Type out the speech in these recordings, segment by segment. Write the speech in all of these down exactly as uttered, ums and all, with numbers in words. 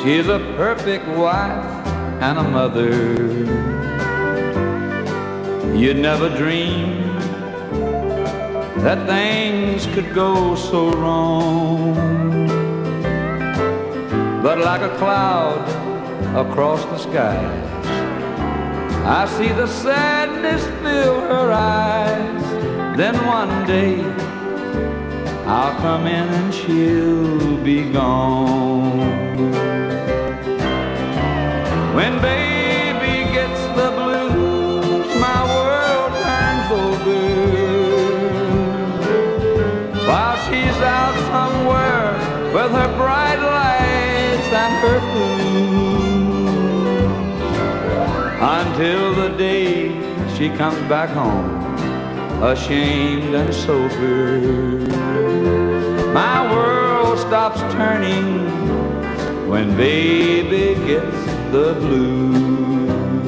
She's a perfect wife and a mother. You'd never dream that things could go so wrong. But like a cloud across the sky, I see the sadness fill her eyes. Then one day I'll come in and she'll be gone. When baby gets the blues, my world turns over. While she's out somewhere with her bright lights and her food, until the day she comes back home, ashamed and sober. My world stops turning when baby gets the blues.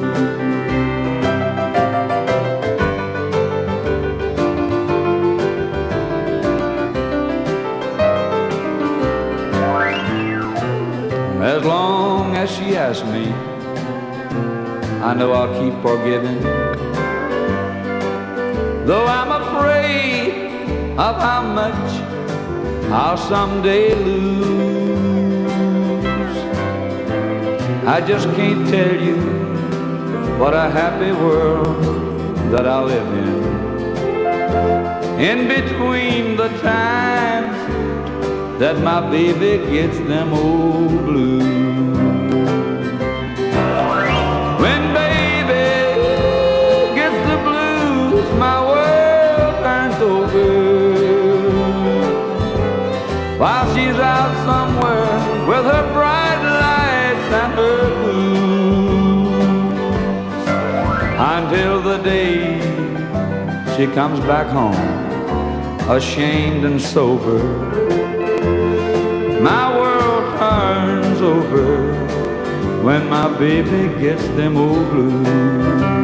As long as she asks me, I know I'll keep forgiving, though I'm afraid of how much I'll someday lose. I just can't tell you what a happy world that I live in. In between the times that my baby gets them old blues. When baby gets the blues, my world turns over. While she's out somewhere with her bright lights and her blues, until the day she comes back home, ashamed and sober. My world turns over when my baby gets them old blues.